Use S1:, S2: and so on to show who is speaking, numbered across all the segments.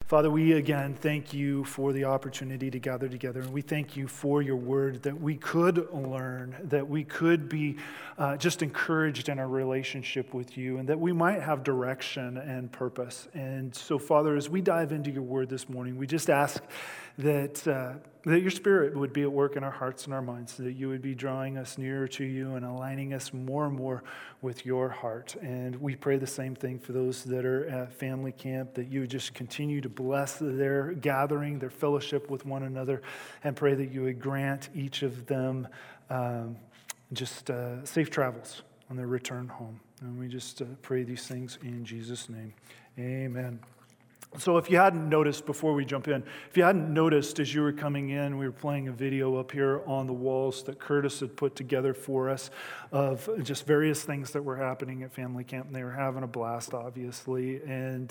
S1: Father, we again thank you for the opportunity to gather together, and we thank you for your word that we could learn, that we could be just encouraged in our relationship with you, and that we might have direction and purpose. And so, Father, as we dive into your word this morning, we just ask that your Spirit would be at work in our hearts and our minds, that you would be drawing us nearer to you and aligning us more and more with your heart. And we pray the same thing for those that are at family camp, that you would just continue to bless their gathering, their fellowship with one another, and pray that you would grant each of them safe travels on their return home. And we just pray these things in Jesus' name. Amen. So if you hadn't noticed before we jump in, if you hadn't noticed as you were coming in, we were playing a video up here on the walls that Curtis had put together for us of just various things that were happening at family camp. And they were having a blast, obviously. And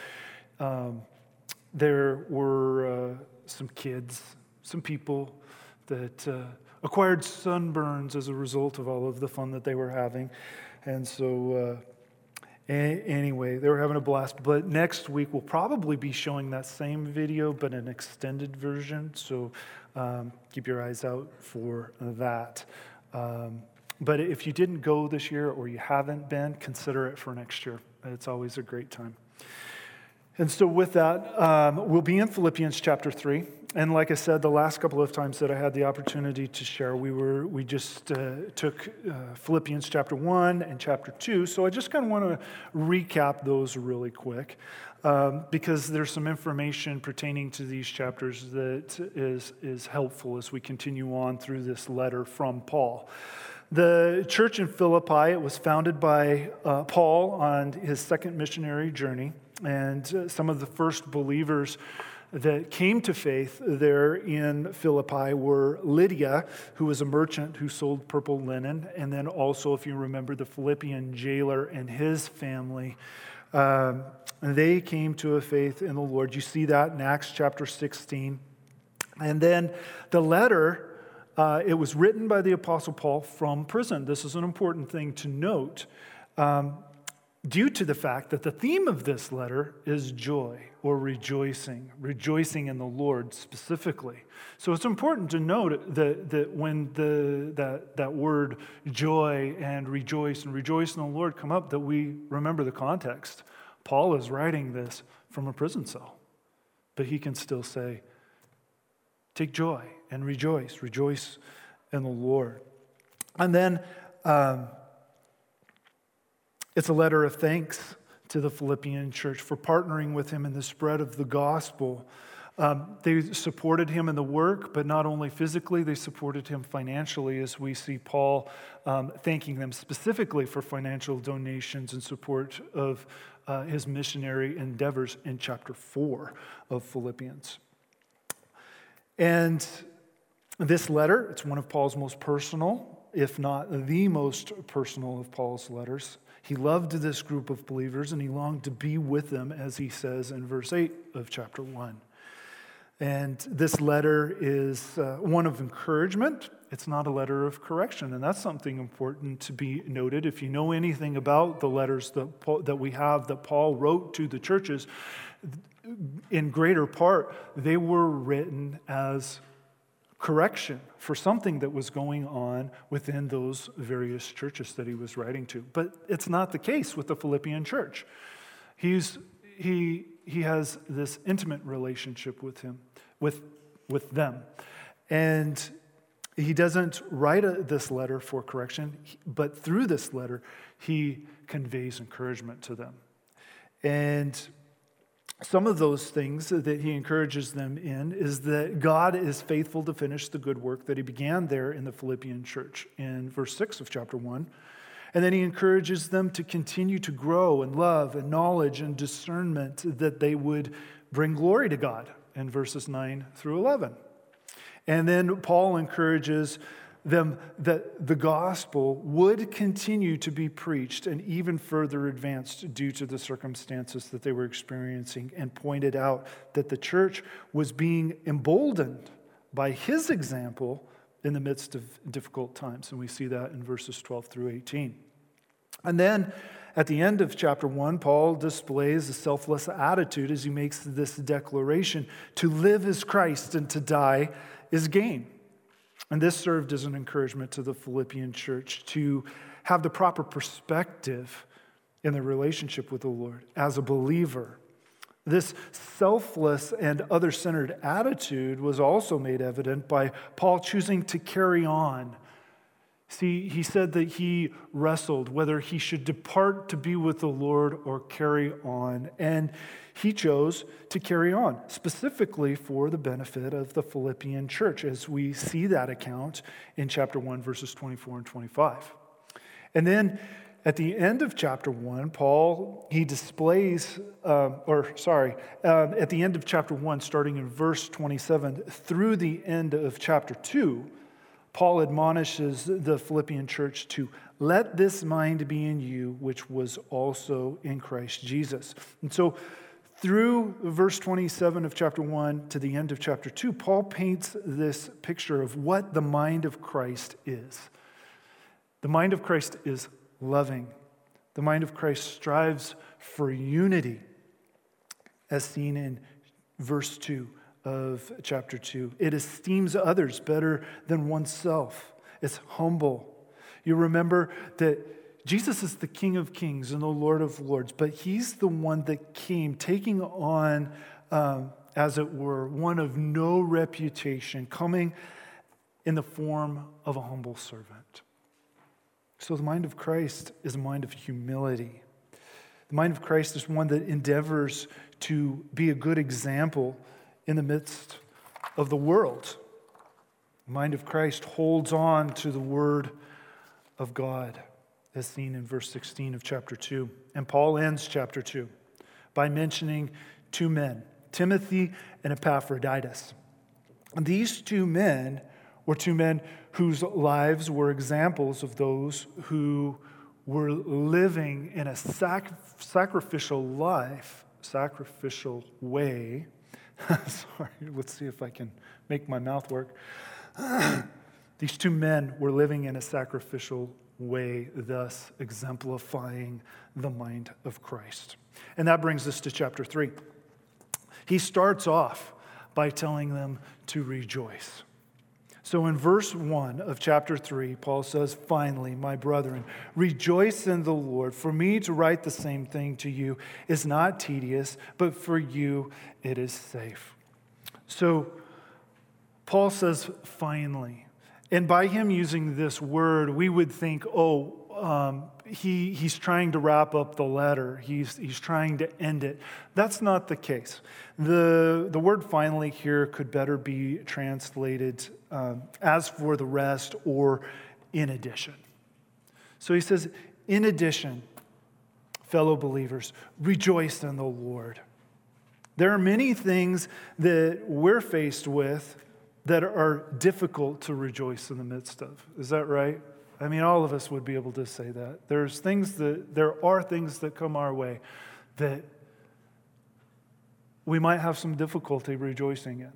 S1: there were some kids, some people that acquired sunburns as a result of all of the fun that they were having. And so anyway, they were having a blast. But next week, we'll probably be showing that same video, but an extended version. So keep your eyes out for that. But if you didn't go this year or you haven't been, consider it for next year. It's always a great time. And so with that, we'll be in Philippians chapter 3. And like I said, the last couple of times that I had the opportunity to share, we just took Philippians chapter 1 and chapter 2. So I just kind of want to recap those really quick because there's some information pertaining to these chapters that is helpful as we continue on through this letter from Paul. The church in Philippi, it was founded by Paul on his second missionary journey. And some of the first believers that came to faith there in Philippi were Lydia, who was a merchant who sold purple linen, and then also, if you remember, the Philippian jailer and his family. They came to a faith in the Lord. You see that in Acts chapter 16. And then the letter, it was written by the Apostle Paul from prison. This is an important thing to note. Due to the fact that the theme of this letter is joy or rejoicing in the Lord specifically. So it's important to note that when that word joy and rejoice in the Lord come up, that we remember the context. Paul is writing this from a prison cell, but he can still say, take joy and rejoice in the Lord. And then it's a letter of thanks to the Philippian church for partnering with him in the spread of the gospel. They supported him in the work, but not only physically, they supported him financially, as we see Paul thanking them specifically for financial donations and support of his missionary endeavors in chapter 4 of Philippians. And this letter, it's one of Paul's most personal, if not the most personal of Paul's letters. He loved this group of believers and he longed to be with them, as he says in verse 8 of chapter 1. And this letter is one of encouragement. It's not a letter of correction, and that's something important to be noted. If you know anything about the letters that Paul wrote to the churches, in greater part, they were written as correction for something that was going on within those various churches that he was writing to. But it's not the case with the Philippian church. He has this intimate relationship with them. And he doesn't write this letter for correction, but through this letter, he conveys encouragement to them. And some of those things that he encourages them in is that God is faithful to finish the good work that he began there in the Philippian church in verse 6 of chapter 1. And then he encourages them to continue to grow in love and knowledge and discernment, that they would bring glory to God in verses 9 through 11. And then Paul encourages them that the gospel would continue to be preached and even further advanced due to the circumstances that they were experiencing, and pointed out that the church was being emboldened by his example in the midst of difficult times. And we see that in verses 12 through 18. And then at the end of chapter 1, Paul displays a selfless attitude as he makes this declaration: to live is Christ and to die is gain. And this served as an encouragement to the Philippian church to have the proper perspective in their relationship with the Lord as a believer. This selfless and other-centered attitude was also made evident by Paul choosing to carry on. See, he said that he wrestled whether he should depart to be with the Lord or carry on. And he chose to carry on, specifically for the benefit of the Philippian church, as we see that account in chapter 1, verses 24 and 25. And then at the end of chapter 1, Paul, he displays, at the end of chapter 1, starting in verse 27, through the end of chapter 2, Paul admonishes the Philippian church to let this mind be in you, which was also in Christ Jesus. And so through verse 27 of chapter 1 to the end of chapter 2, Paul paints this picture of what the mind of Christ is. The mind of Christ is loving. The mind of Christ strives for unity, as seen in verse 2 of chapter 2. It esteems others better than oneself. It's humble. You remember that Jesus is the King of Kings and the Lord of Lords, but he's the one that came taking on, as it were, one of no reputation, coming in the form of a humble servant. So the mind of Christ is a mind of humility. The mind of Christ is one that endeavors to be a good example in the midst of the world. The mind of Christ holds on to the word of God, as seen in verse 16 of chapter 2. And Paul ends chapter 2 by mentioning two men, Timothy and Epaphroditus. And these two men were two men whose lives were examples of those who were living in a sacrificial way. Sorry, let's see if I can make my mouth work. These two men were living in a sacrificial way, thus exemplifying the mind of Christ. And that brings us to chapter 3. He starts off by telling them to rejoice. So in verse 1 of chapter 3, Paul says, "Finally, my brethren, rejoice in the Lord. For me to write the same thing to you is not tedious, but for you it is safe." So Paul says, "Finally." And by him using this word, we would think, he's trying to wrap up the letter. He's trying to end it. That's not the case. The word "finally" here could better be translated as for the rest or in addition. So he says, in addition, fellow believers, rejoice in the Lord. There are many things that we're faced with that are difficult to rejoice in the midst of. Is that right? I mean, all of us would be able to say that. There are things that come our way that we might have some difficulty rejoicing in.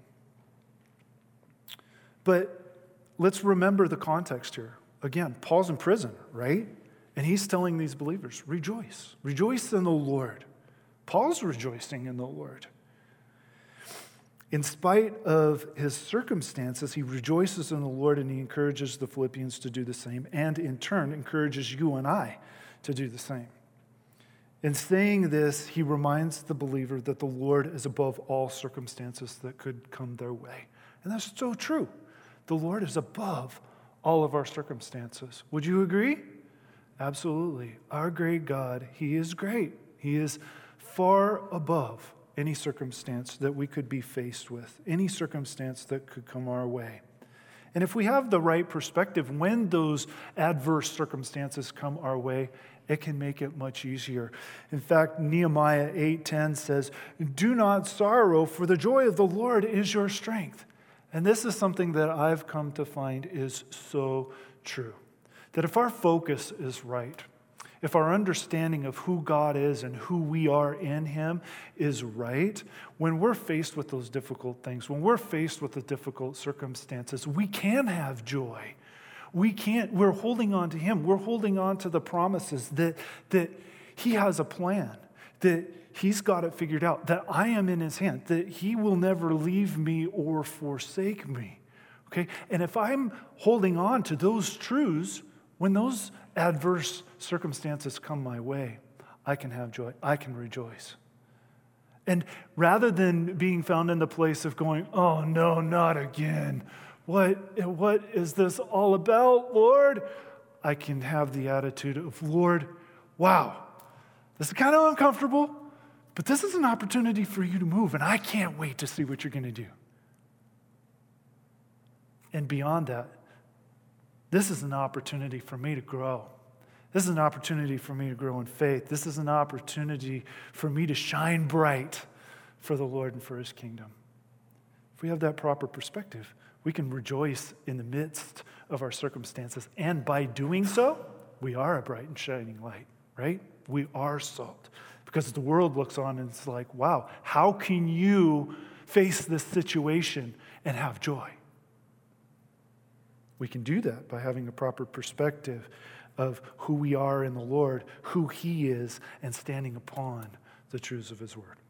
S1: But let's remember the context here. Again, Paul's in prison, right? And he's telling these believers, rejoice. Rejoice in the Lord. Paul's rejoicing in the Lord. In spite of his circumstances, he rejoices in the Lord, and he encourages the Philippians to do the same, and in turn encourages you and I to do the same. In saying this, he reminds the believer that the Lord is above all circumstances that could come their way. And that's so true. The Lord is above all of our circumstances. Would you agree? Absolutely. Our great God, he is great. He is far above any circumstance that we could be faced with, any circumstance that could come our way. And if we have the right perspective, when those adverse circumstances come our way, it can make it much easier. In fact, Nehemiah 8:10 says, "Do not sorrow, for the joy of the Lord is your strength." And this is something that I've come to find is so true. That if our focus is right, if our understanding of who God is and who we are in him is right, when we're faced with those difficult things, when we're faced with the difficult circumstances, we can have joy. We can't. We're holding on to him. We're holding on to the promises that he has a plan, that he's got it figured out, that I am in his hand, that he will never leave me or forsake me. Okay? And if I'm holding on to those truths, when those adverse circumstances come my way, I can have joy. I can rejoice. And rather than being found in the place of going, oh no, not again. What is this all about, Lord? I can have the attitude of, Lord, wow, this is kind of uncomfortable, but this is an opportunity for you to move, and I can't wait to see what you're going to do. And beyond that, this is an opportunity for me to grow. This is an opportunity for me to grow in faith. This is an opportunity for me to shine bright for the Lord and for his kingdom. If we have that proper perspective, we can rejoice in the midst of our circumstances. And by doing so, we are a bright and shining light, right? We are salt. Because the world looks on and it's like, wow, how can you face this situation and have joy? We can do that by having a proper perspective of who we are in the Lord, who he is, and standing upon the truths of his word.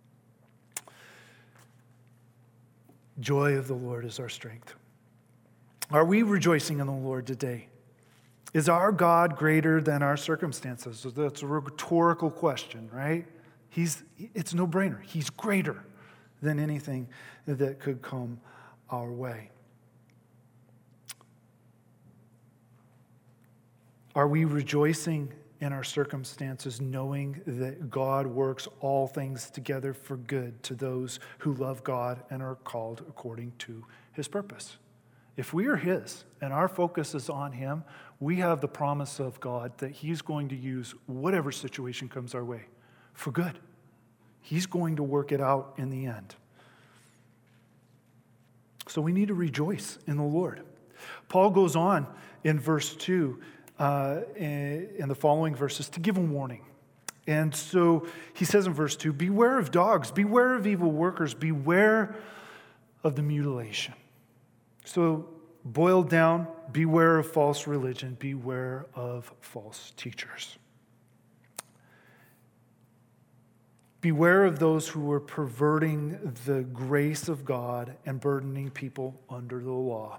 S1: Joy of the Lord is our strength. Are we rejoicing in the Lord today? Is our God greater than our circumstances? So that's a rhetorical question, right? It's a no-brainer. He's greater than anything that could come our way. Are we rejoicing in our circumstances, knowing that God works all things together for good to those who love God and are called according to his purpose? If we are his and our focus is on him, we have the promise of God that he's going to use whatever situation comes our way for good. He's going to work it out in the end. So we need to rejoice in the Lord. Paul goes on in verse 2 in the following verses to give a warning. And so he says in verse 2, beware of dogs, beware of evil workers, beware of the mutilation. So boiled down, beware of false religion, beware of false teachers. Beware of those who are perverting the grace of God and burdening people under the law.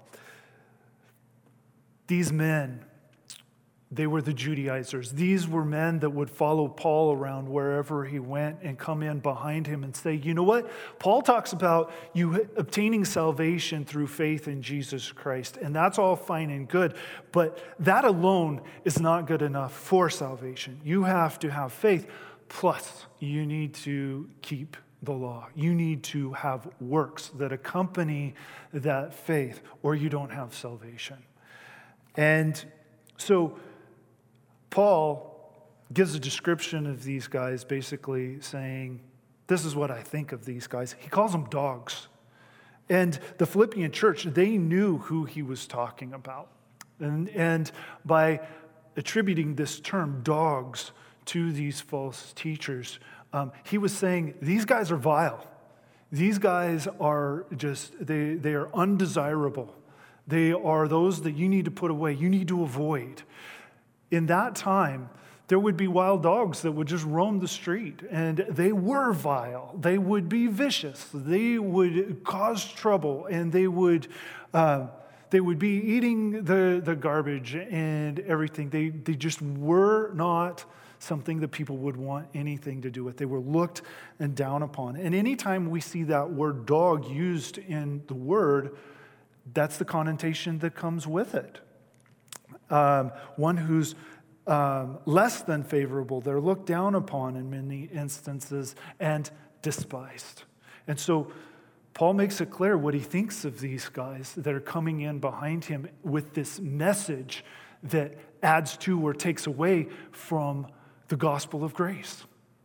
S1: These men, they were the Judaizers. These were men that would follow Paul around wherever he went and come in behind him and say, you know what? Paul talks about you obtaining salvation through faith in Jesus Christ, and that's all fine and good, but that alone is not good enough for salvation. You have to have faith, plus you need to keep the law. You need to have works that accompany that faith, or you don't have salvation. And so Paul gives a description of these guys, basically saying, this is what I think of these guys. He calls them dogs. And the Philippian church, they knew who he was talking about. And by attributing this term, dogs, to these false teachers, he was saying, these guys are vile. These guys are just, they are undesirable. They are those that you need to put away, you need to avoid. In that time, there would be wild dogs that would just roam the street, and they were vile. They would be vicious. They would cause trouble, and they would be eating the garbage and everything. They just were not something that people would want anything to do with. They were looked and down upon. And anytime we see that word dog used in the word, that's the connotation that comes with it. One who's less than favorable. They're looked down upon in many instances and despised. And so Paul makes it clear what he thinks of these guys that are coming in behind him with this message that adds to or takes away from the gospel of grace.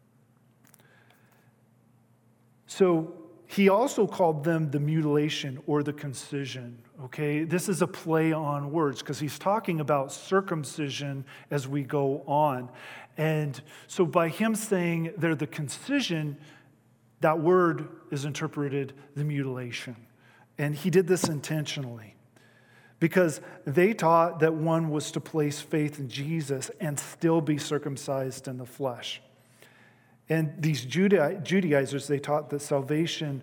S1: So he also called them the mutilation or the concision, okay? This is a play on words because he's talking about circumcision as we go on. And so by him saying they're the concision, that word is interpreted the mutilation. And he did this intentionally because they taught that one was to place faith in Jesus and still be circumcised in the flesh. And these Judaizers, they taught that salvation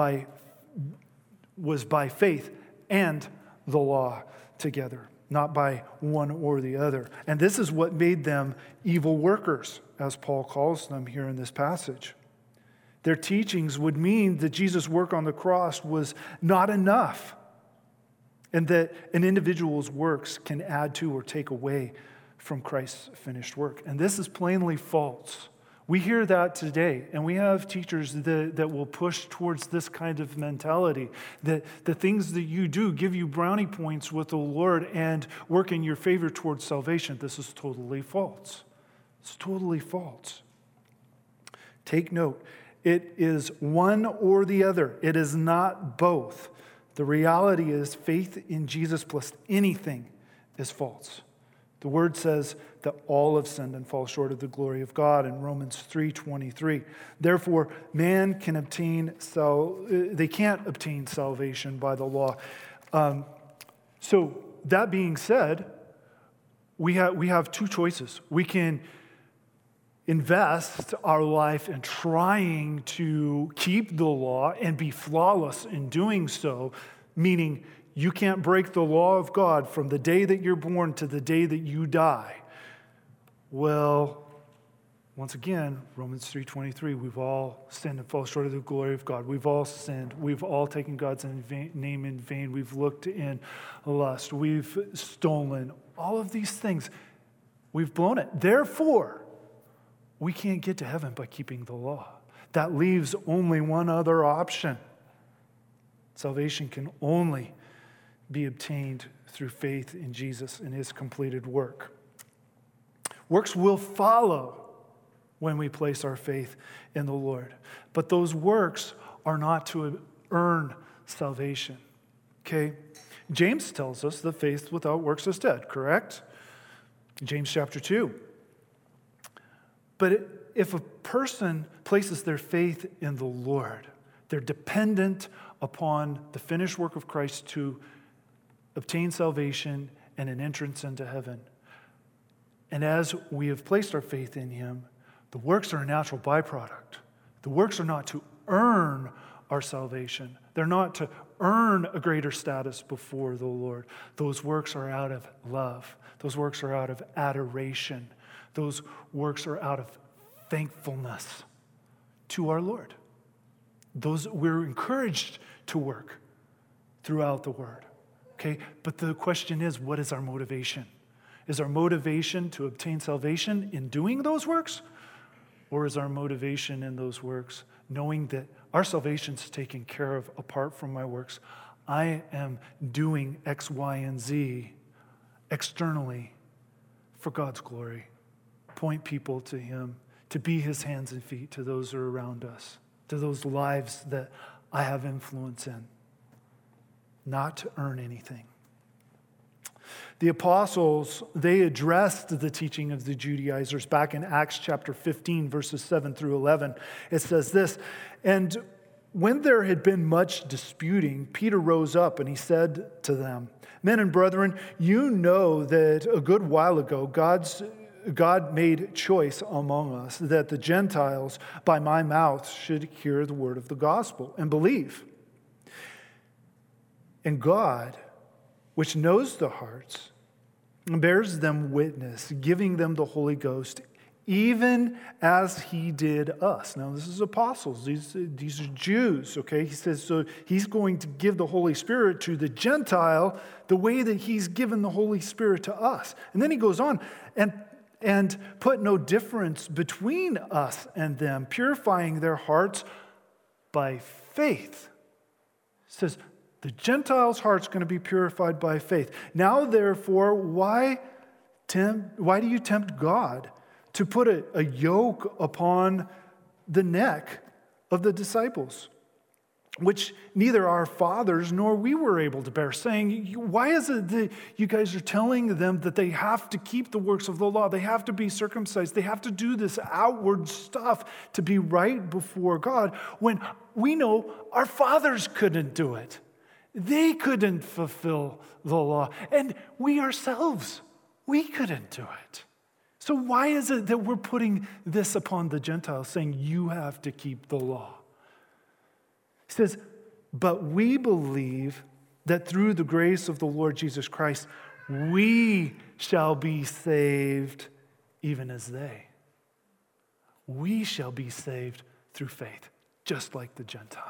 S1: was by faith and the law together, not by one or the other. And this is what made them evil workers, as Paul calls them here in this passage. Their teachings would mean that Jesus' work on the cross was not enough, and that an individual's works can add to or take away from Christ's finished work. And this is plainly false. We hear that today, and we have teachers that will push towards this kind of mentality, that the things that you do give you brownie points with the Lord and work in your favor towards salvation. This is totally false. It's totally false. Take note, it is one or the other. It is not both. The reality is faith in Jesus plus anything is false. The word says that all have sinned and fall short of the glory of God in Romans 3:23. Therefore, man can they can't obtain salvation by the law. So that being said, we have two choices. We can invest our life in trying to keep the law and be flawless in doing so, meaning you can't break the law of God from the day that you're born to the day that you die. Well, once again, Romans 3:23, we've all sinned and fall short of the glory of God. We've all sinned. We've all taken God's name in vain. We've looked in lust. We've stolen. All of these things, we've blown it. Therefore, we can't get to heaven by keeping the law. That leaves only one other option. Salvation can only be obtained through faith in Jesus and his completed work. Works will follow when we place our faith in the Lord. But those works are not to earn salvation. Okay? James tells us that faith without works is dead, correct? James chapter 2. But if a person places their faith in the Lord, they're dependent upon the finished work of Christ to obtain salvation and an entrance into heaven. And as we have placed our faith in him, the works are a natural byproduct. The works are not to earn our salvation. They're not to earn a greater status before the Lord. Those works are out of love. Those works are out of adoration. Those works are out of thankfulness to our Lord. We're encouraged to work throughout the Word. Okay? But the question is, what is our motivation? Is our motivation to obtain salvation in doing those works? Or is our motivation in those works knowing that our salvation is taken care of apart from my works? I am doing X, Y, and Z externally for God's glory. Point people to him, to be his hands and feet to those who are around us, to those lives that I have influence in, not to earn anything. The apostles, they addressed the teaching of the Judaizers back in Acts chapter 15, verses 7 through 11. It says this, "And when there had been much disputing, Peter rose up and he said to them, 'Men and brethren, you know that a good while ago God made choice among us that the Gentiles by my mouth should hear the word of the gospel and believe. And God, which knows the hearts, bears them witness, giving them the Holy Ghost, even as he did us.'" Now, this is apostles. These are Jews, okay? He says, so he's going to give the Holy Spirit to the Gentile the way that he's given the Holy Spirit to us. And then he goes on and put no difference between us and them, purifying their hearts by faith. It says, the Gentiles' heart's going to be purified by faith. Now, therefore, why do you tempt God to put a yoke upon the neck of the disciples, which neither our fathers nor we were able to bear, saying, why is it that you guys are telling them that they have to keep the works of the law, they have to be circumcised, they have to do this outward stuff to be right before God, when we know our fathers couldn't do it? They couldn't fulfill the law. And we ourselves, we couldn't do it. So why is it that we're putting this upon the Gentiles, saying you have to keep the law? He says, but we believe that through the grace of the Lord Jesus Christ, we shall be saved even as they. We shall be saved through faith, just like the Gentile.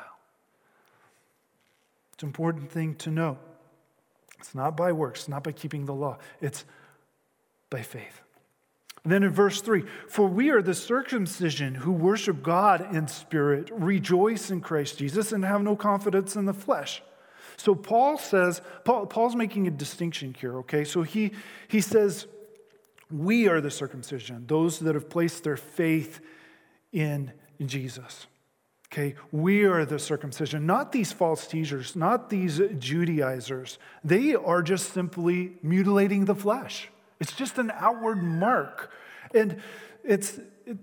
S1: It's an important thing to know. It's not by works, not by keeping the law. It's by faith. And then in verse 3, for we are the circumcision who worship God in spirit, rejoice in Christ Jesus, and have no confidence in the flesh. So Paul's making a distinction here, okay? So he says, we are the circumcision, those that have placed their faith in Jesus. Okay, we are the circumcision, not these false teachers, not these Judaizers. They are just simply mutilating the flesh. It's just an outward mark. And it's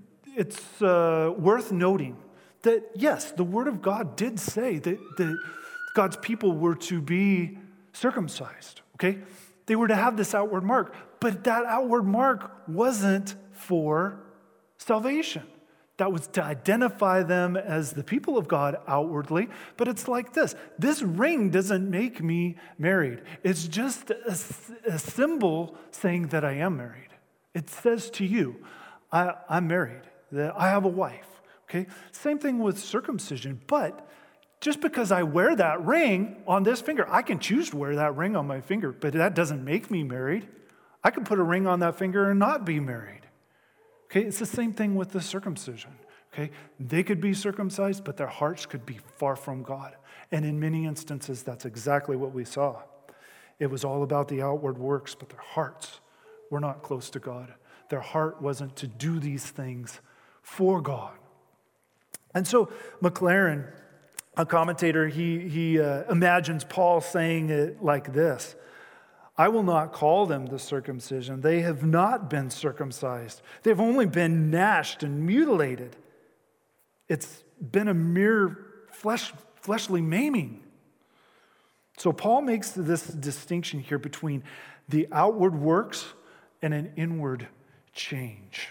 S1: worth noting that, yes, the Word of God did say that God's people were to be circumcised, okay? They were to have this outward mark, but that outward mark wasn't for salvation. That was to identify them as the people of God outwardly, but it's like this. This ring doesn't make me married. It's just a symbol saying that I am married. It says to you, I'm married, that I have a wife, okay? Same thing with circumcision, but just because I wear that ring on this finger, I can choose to wear that ring on my finger, but that doesn't make me married. I can put a ring on that finger and not be married. Okay, it's the same thing with the circumcision. Okay, they could be circumcised, but their hearts could be far from God. And in many instances, that's exactly what we saw. It was all about the outward works, but their hearts were not close to God. Their heart wasn't to do these things for God. And so McLaren, a commentator, he imagines Paul saying it like this: I will not call them the circumcision. They have not been circumcised. They've only been gnashed and mutilated. It's been a mere fleshly maiming. So Paul makes this distinction here between the outward works and an inward change.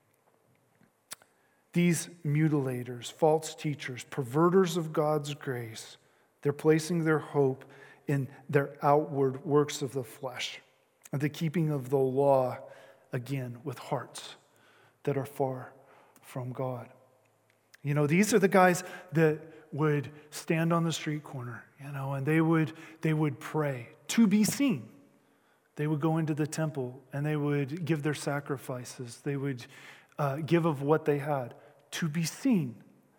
S1: These mutilators, false teachers, perverters of God's grace, they're placing their hope in their outward works of the flesh, and the keeping of the law, again, with hearts that are far from God. You know, these are the guys that would stand on the street corner, and they would pray to be seen. They would go into the temple and they would give their sacrifices. They would give of what they had to be seen.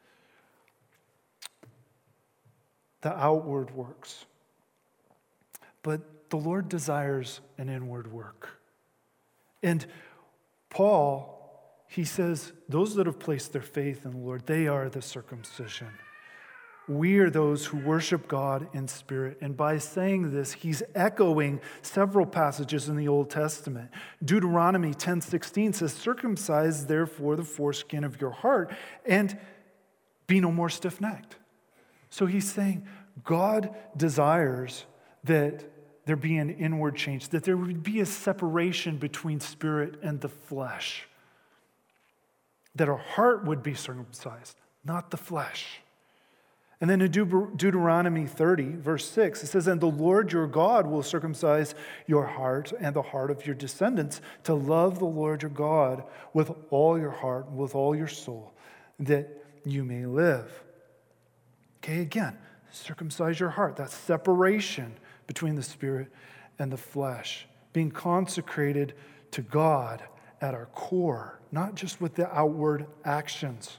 S1: The outward works. But the Lord desires an inward work. And Paul, he says, those that have placed their faith in the Lord, they are the circumcision. We are those who worship God in spirit. And by saying this, he's echoing several passages in the Old Testament. Deuteronomy 10:16 says, circumcise therefore the foreskin of your heart and be no more stiff-necked. So he's saying God desires that there be an inward change, that there would be a separation between spirit and the flesh, that our heart would be circumcised, not the flesh. And then in Deuteronomy 30, verse 6, it says, and the Lord your God will circumcise your heart and the heart of your descendants to love the Lord your God with all your heart and with all your soul, that you may live. Okay, again, circumcise your heart. That separation between the spirit and the flesh, being consecrated to God at our core, not just with the outward actions.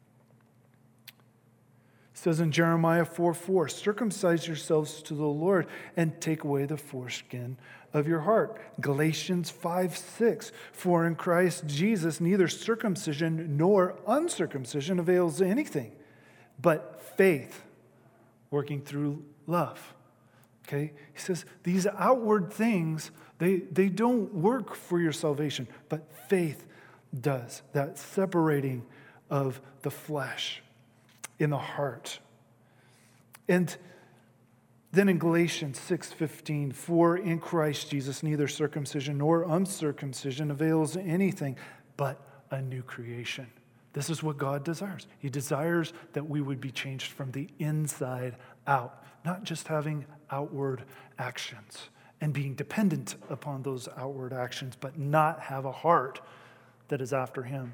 S1: It says in Jeremiah 4:4, circumcise yourselves to the Lord and take away the foreskin of your heart. Galatians 5:6, for in Christ Jesus neither circumcision nor uncircumcision avails anything, but faith working through love. Okay? He says these outward things, they don't work for your salvation, but faith does. That separating of the flesh in the heart. And Then in Galatians 6:15, for in Christ Jesus neither circumcision nor uncircumcision avails anything but a new creation. This is what God desires. He desires that we would be changed from the inside out, not just having outward actions and being dependent upon those outward actions, but not have a heart that is after him.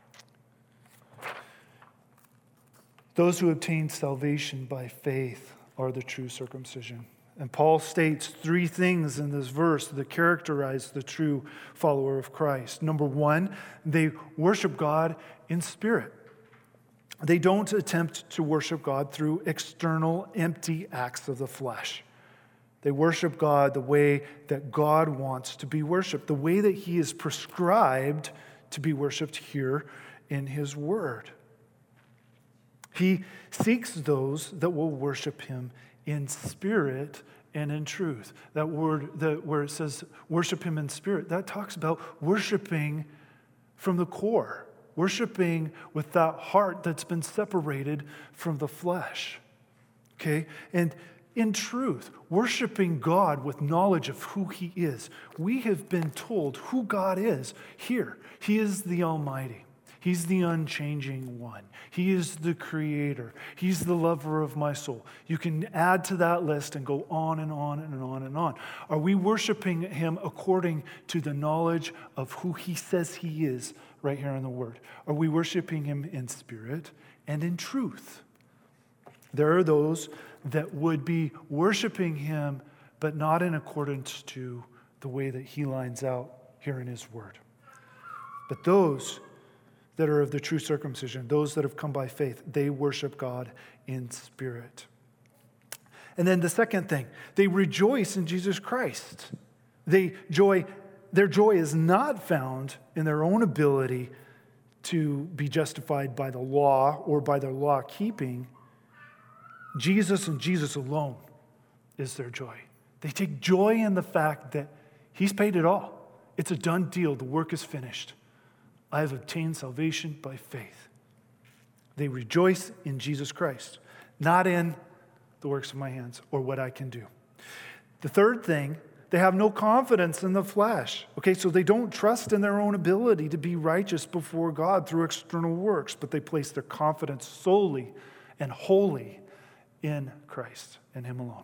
S1: Those who obtain salvation by faith are the true circumcision. And Paul states three things in this verse that characterize the true follower of Christ. Number one, they worship God in spirit. They don't attempt to worship God through external, empty acts of the flesh. They worship God the way that God wants to be worshiped, the way that he is prescribed to be worshiped here in his word. He seeks those that will worship him in spirit and in truth. That word, where it says worship him in spirit, that talks about worshiping from the core, worshiping with that heart that's been separated from the flesh. Okay? And in truth, worshiping God with knowledge of who he is. We have been told who God is here. He is the Almighty. He's the unchanging one. He is the creator. He's the lover of my soul. You can add to that list and go on and on and on and on. Are we worshiping him according to the knowledge of who he says he is right here in the word? Are we worshiping him in spirit and in truth? There are those that would be worshiping him, but not in accordance to the way that he lines out here in his word. But those that are of the true circumcision, those that have come by faith, they worship God in spirit. And then the second thing, they rejoice in Jesus Christ. Their joy is not found in their own ability to be justified by the law or by their law keeping. Jesus and Jesus alone is their joy. They take joy in the fact that he's paid it all. It's a done deal. The work is finished. I have obtained salvation by faith. They rejoice in Jesus Christ, not in the works of my hands or what I can do. The third thing, they have no confidence in the flesh. Okay, so they don't trust in their own ability to be righteous before God through external works, but they place their confidence solely and wholly in Christ and him alone.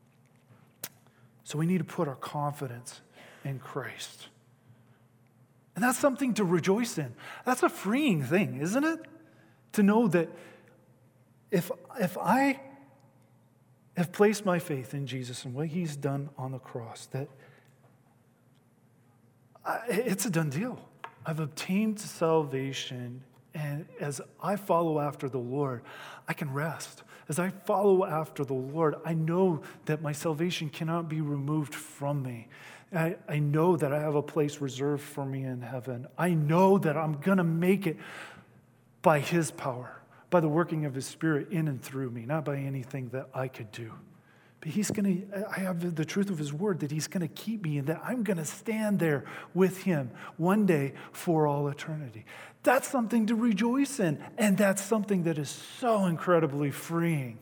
S1: So we need to put our confidence in Christ. And that's something to rejoice in. That's a freeing thing, isn't it? To know that if I have placed my faith in Jesus and what he's done on the cross, that it's a done deal. I've obtained salvation, and as I follow after the Lord, I can rest. As I follow after the Lord, I know that my salvation cannot be removed from me. I know that I have a place reserved for me in heaven. I know that I'm going to make it by his power, by the working of his Spirit in and through me, not by anything that I could do. But I have the truth of his word that he's going to keep me and that I'm going to stand there with him one day for all eternity. That's something to rejoice in, and that's something that is so incredibly freeing.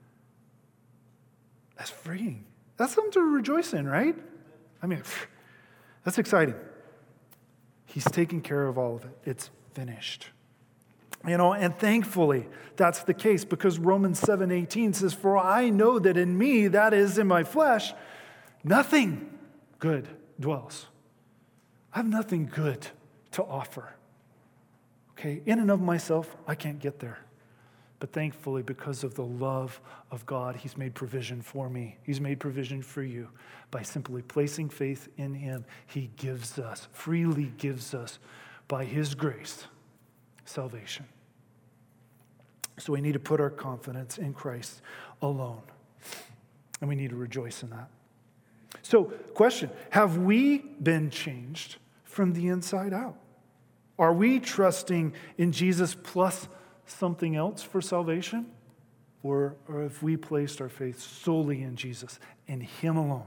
S1: That's freeing. That's something to rejoice in, right? I mean, that's exciting. He's taking care of all of it. It's finished. And thankfully, that's the case because Romans 7:18 says, for I know that in me, that is in my flesh, nothing good dwells. I have nothing good to offer. Okay, in and of myself, I can't get there. But thankfully, because of the love of God, he's made provision for me. He's made provision for you. By simply placing faith in him, he gives us, freely gives us, by his grace, salvation. So we need to put our confidence in Christ alone. And we need to rejoice in that. So, question, have we been changed from the inside out? Are we trusting in Jesus plus something else for salvation? Or have we placed our faith solely in Jesus and him alone?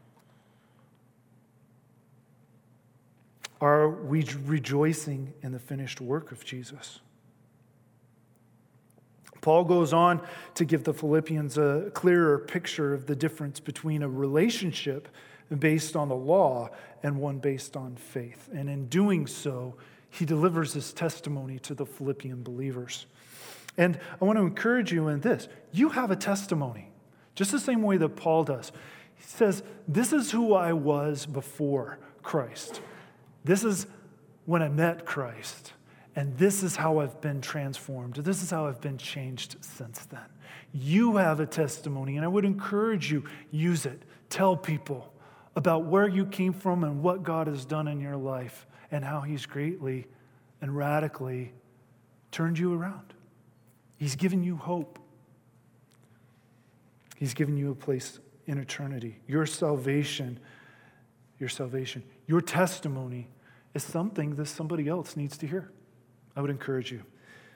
S1: Are we rejoicing in the finished work of Jesus? Paul goes on to give the Philippians a clearer picture of the difference between a relationship based on the law and one based on faith. And in doing so, he delivers his testimony to the Philippian believers. And I want to encourage you in this. You have a testimony, just the same way that Paul does. He says, this is who I was before Christ. This is when I met Christ. And this is how I've been transformed. This is how I've been changed since then. You have a testimony, and I would encourage you, use it. Tell people about where you came from and what God has done in your life and how he's greatly and radically turned you around. He's given you hope. He's given you a place in eternity. Your salvation, your testimony is something that somebody else needs to hear. I would encourage you.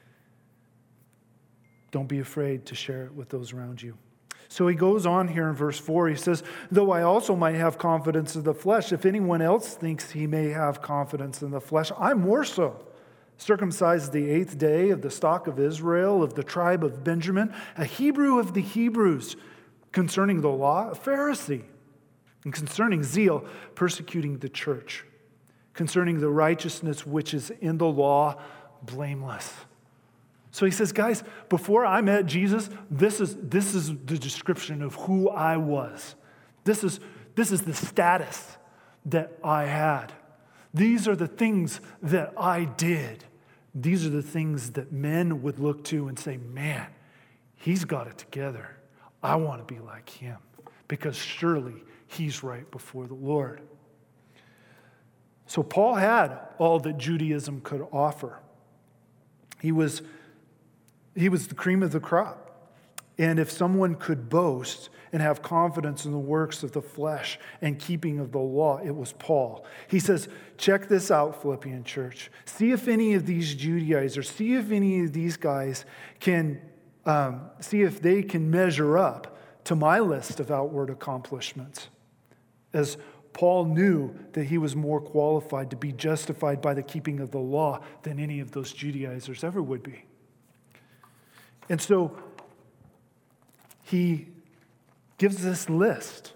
S1: Don't be afraid to share it with those around you. So he goes on here in verse 4. He says, though I also might have confidence in the flesh, if anyone else thinks he may have confidence in the flesh, I'm more so. Circumcised the 8th day, of the stock of Israel, of the tribe of Benjamin, a Hebrew of the Hebrews, concerning the law, a Pharisee, and concerning zeal, persecuting the church, concerning the righteousness which is in the law, blameless. So he says, guys, before I met Jesus, this is the description of who I was. This is the status that I had. These are the things that I did. These are the things that men would look to and say, man, he's got it together. I want to be like him, because surely he's right before the Lord. So Paul had all that Judaism could offer. He was the cream of the crop. And if someone could boast and have confidence in the works of the flesh and keeping of the law, it was Paul. He says, check this out, Philippian church. See if any of these Judaizers, see if any of these guys can, see if they can measure up to my list of outward accomplishments. As Paul knew that he was more qualified to be justified by the keeping of the law than any of those Judaizers ever would be. And so he gives this list.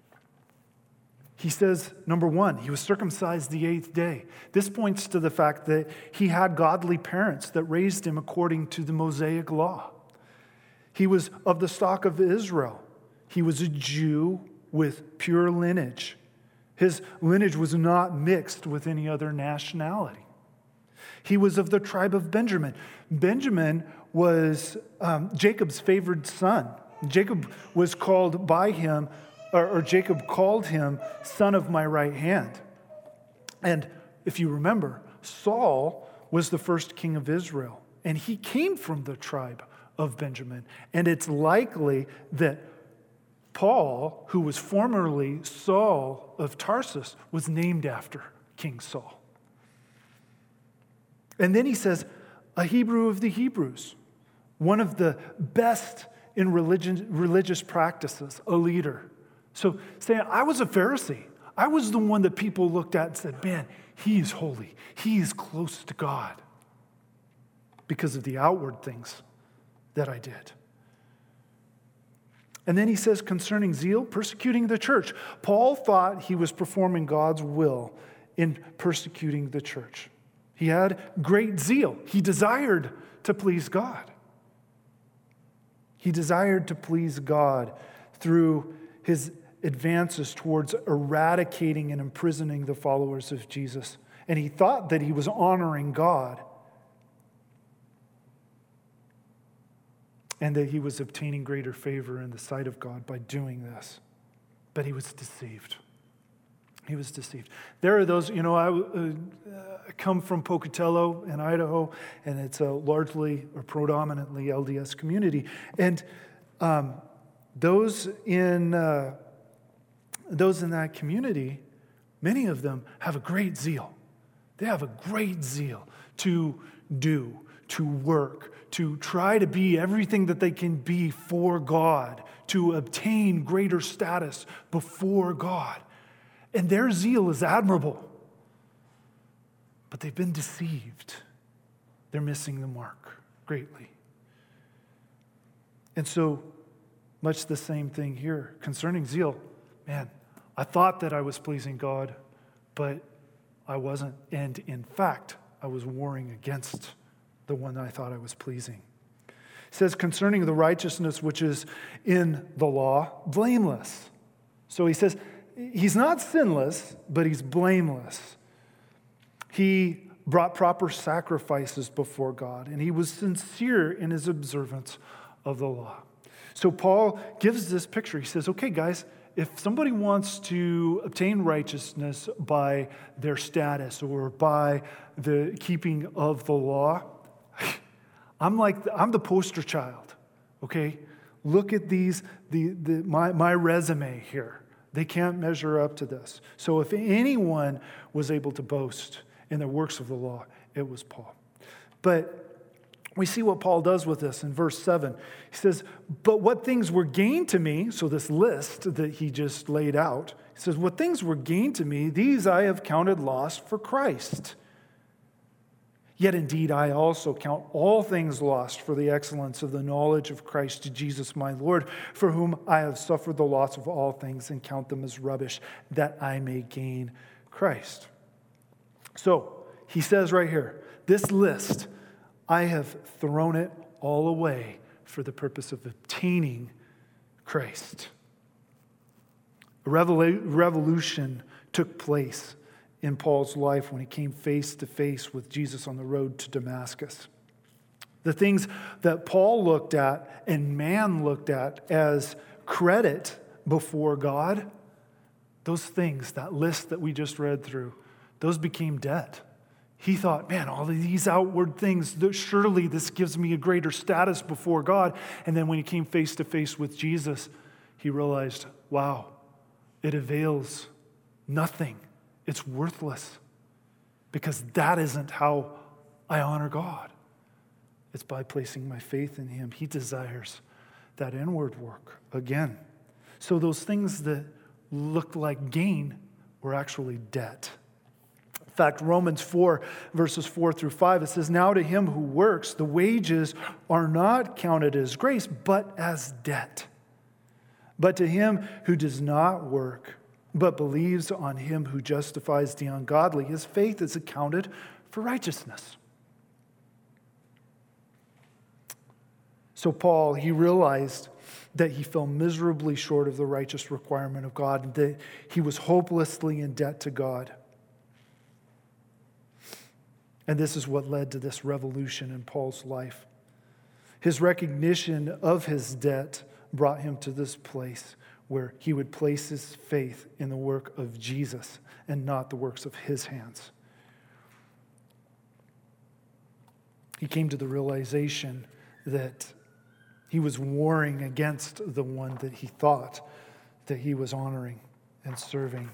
S1: He says, number 1, he was circumcised the 8th day. This points to the fact that he had godly parents that raised him according to the Mosaic law. He was of the stock of Israel. He was a Jew with pure lineage. His lineage was not mixed with any other nationality. He was of the tribe of Benjamin. Benjamin was Jacob's favored son. Jacob was called by him, or Jacob called him son of my right hand. And if you remember, Saul was the first king of Israel, and he came from the tribe of Benjamin. And it's likely that Paul, who was formerly Saul of Tarsus, was named after King Saul. And then he says, a Hebrew of the Hebrews, one of the best in religious practices, a leader. So saying, I was a Pharisee. I was the one that people looked at and said, man, he is holy. He is close to God because of the outward things that I did. And then he says, concerning zeal, persecuting the church. Paul thought he was performing God's will in persecuting the church. He had great zeal. He desired to please God. He desired to please God through his advances towards eradicating and imprisoning the followers of Jesus. And he thought that he was honoring God and that he was obtaining greater favor in the sight of God by doing this. But he was deceived. He was deceived. There are those, I come from Pocatello in Idaho, and it's a largely or predominantly LDS community. And those in that community, many of them have a great zeal. They have a great zeal to do, to work, to try to be everything that they can be for God, to obtain greater status before God. And their zeal is admirable. But they've been deceived. They're missing the mark greatly. And so, much the same thing here. Concerning zeal, man, I thought that I was pleasing God, but I wasn't. And in fact, I was warring against the one I thought I was pleasing. It says, concerning the righteousness which is in the law, blameless. So he says, he's not sinless, but he's blameless. He brought proper sacrifices before God, and he was sincere in his observance of the law. So Paul gives this picture. He says, okay, guys, if somebody wants to obtain righteousness by their status or by the keeping of the law, I'm the poster child, okay? Look at my resume here. They can't measure up to this. So if anyone was able to boast in the works of the law, it was Paul. But we see what Paul does with this in verse 7. He says, but what things were gained to me, so this list that he just laid out, he says, what things were gained to me, these I have counted lost for Christ. Yet indeed I also count all things lost for the excellence of the knowledge of Christ Jesus my Lord, for whom I have suffered the loss of all things and count them as rubbish, that I may gain Christ. So he says right here, this list, I have thrown it all away for the purpose of obtaining Christ. A revolution took place in Paul's life when he came face to face with Jesus on the road to Damascus. The things that Paul looked at and man looked at as credit before God, those things, that list that we just read through, those became debt. He thought, man, all of these outward things, surely this gives me a greater status before God. And then when he came face to face with Jesus, he realized, wow, it avails nothing. It's worthless, because that isn't how I honor God. It's by placing my faith in him. He desires that inward work again. So those things that looked like gain were actually debt. In fact, Romans 4, verses 4 through 5, it says, now to him who works, the wages are not counted as grace, but as debt. But to him who does not work, but believes on him who justifies the ungodly, his faith is accounted for righteousness. So Paul, he realized that he fell miserably short of the righteous requirement of God, and that he was hopelessly in debt to God. And this is what led to this revolution in Paul's life. His recognition of his debt brought him to this place where he would place his faith in the work of Jesus and not the works of his hands. He came to the realization that he was warring against the one that he thought that he was honoring and serving.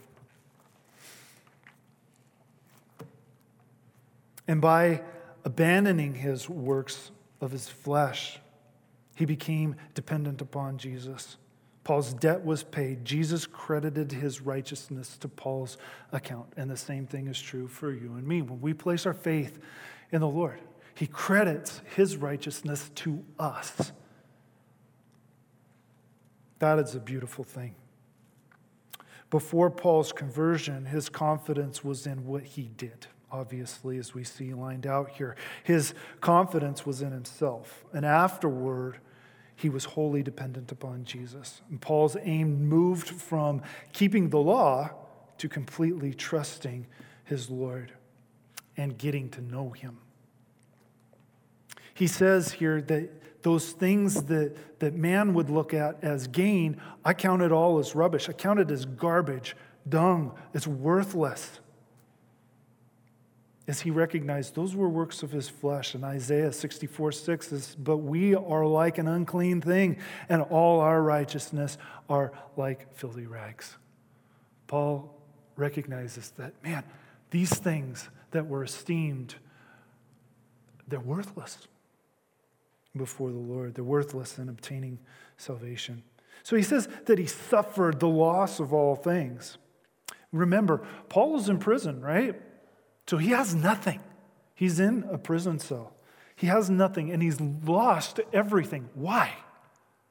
S1: And by abandoning his works of his flesh, he became dependent upon Jesus. Paul's debt was paid. Jesus credited his righteousness to Paul's account. And the same thing is true for you and me. When we place our faith in the Lord, he credits his righteousness to us. That is a beautiful thing. Before Paul's conversion, his confidence was in what he did. Obviously, as we see lined out here, his confidence was in himself. And afterward, he was wholly dependent upon Jesus. And Paul's aim moved from keeping the law to completely trusting his Lord and getting to know him. He says here that those things that man would look at as gain, I count it all as rubbish. I count it as garbage, dung. It's worthless. As he recognized those were works of his flesh. And Isaiah 64:6 says, but we are like an unclean thing, and all our righteousness are like filthy rags. Paul recognizes that, man, these things that were esteemed, they're worthless before the Lord. They're worthless in obtaining salvation. So he says that he suffered the loss of all things. Remember, Paul is in prison, right? So he has nothing. He's in a prison cell. He has nothing, and he's lost everything. Why?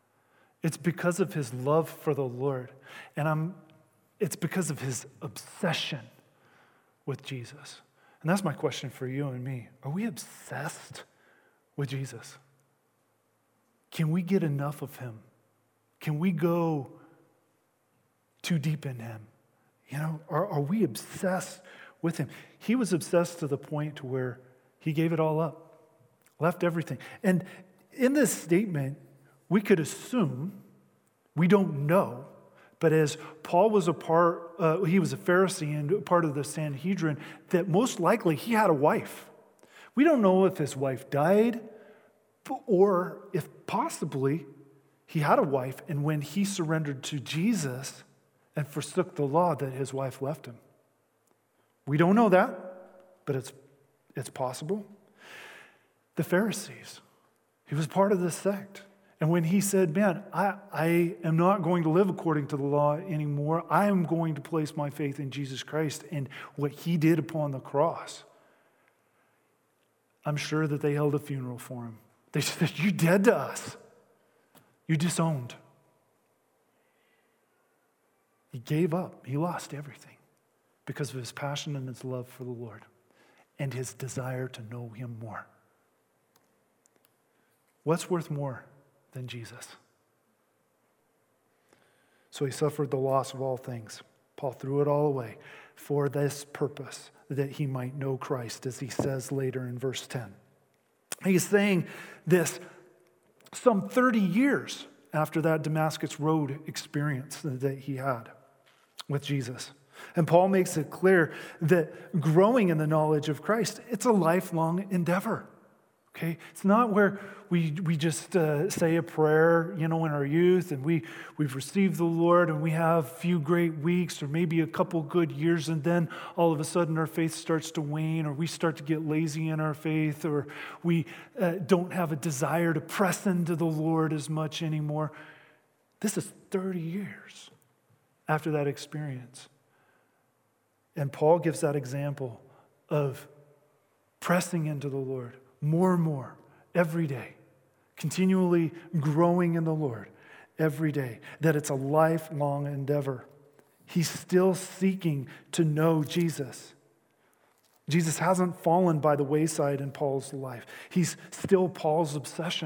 S1: It's because of his love for the Lord. And it's because of his obsession with Jesus. And that's my question for you and me. Are we obsessed with Jesus? Can we get enough of him? Can we go too deep in him? Are we obsessed with him? He was obsessed to the point to where he gave it all up, left everything. And in this statement, we could assume, we don't know, but as Paul was he was a Pharisee and part of the Sanhedrin, that most likely he had a wife. We don't know if his wife died or if possibly he had a wife, and when he surrendered to Jesus and forsook the law, that his wife left him. We don't know that, but it's possible. The Pharisees, he was part of this sect. And when he said, man, I am not going to live according to the law anymore. I am going to place my faith in Jesus Christ and what he did upon the cross. I'm sure that they held a funeral for him. They said, you're dead to us. You disowned. He gave up. He lost everything because of his passion and his love for the Lord and his desire to know him more. What's worth more than Jesus? So he suffered the loss of all things. Paul threw it all away for this purpose, that he might know Christ, as he says later in verse 10. He's saying this some 30 years after that Damascus Road experience that he had with Jesus. And Paul makes it clear that growing in the knowledge of Christ, it's a lifelong endeavor. Okay, it's not where we just say a prayer, in our youth, and we've received the Lord, and we have a few great weeks, or maybe a couple good years, and then all of a sudden our faith starts to wane, or we start to get lazy in our faith, or we don't have a desire to press into the Lord as much anymore. This is 30 years after that experience. And Paul gives that example of pressing into the Lord more and more every day, continually growing in the Lord every day, that it's a lifelong endeavor. He's still seeking to know Jesus. Jesus hasn't fallen by the wayside in Paul's life. He's still Paul's obsession.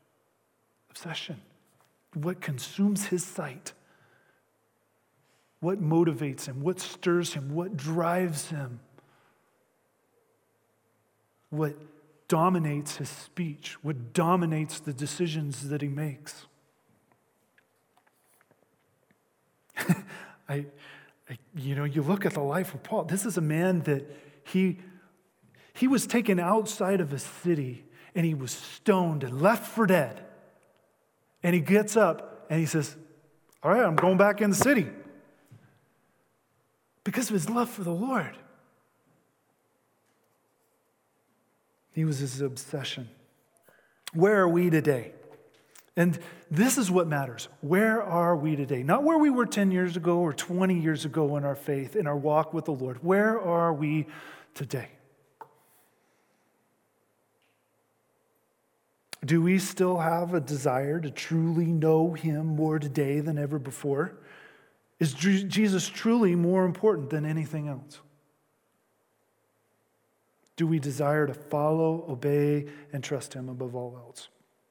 S1: What consumes his sight? What motivates him? What stirs him? What drives him? What dominates his speech? What dominates the decisions that he makes? You look at the life of Paul. This is a man that he was taken outside of a city and he was stoned and left for dead. And he gets up and he says, all right, I'm going back in the city. Because of his love for the Lord. He was his obsession. Where are we today? And this is what matters. Where are we today? Not where we were 10 years ago or 20 years ago in our faith, in our walk with the Lord. Where are we today? Do we still have a desire to truly know him more today than ever before? Is Jesus truly more important than anything else? Do we desire to follow, obey, and trust him above all else?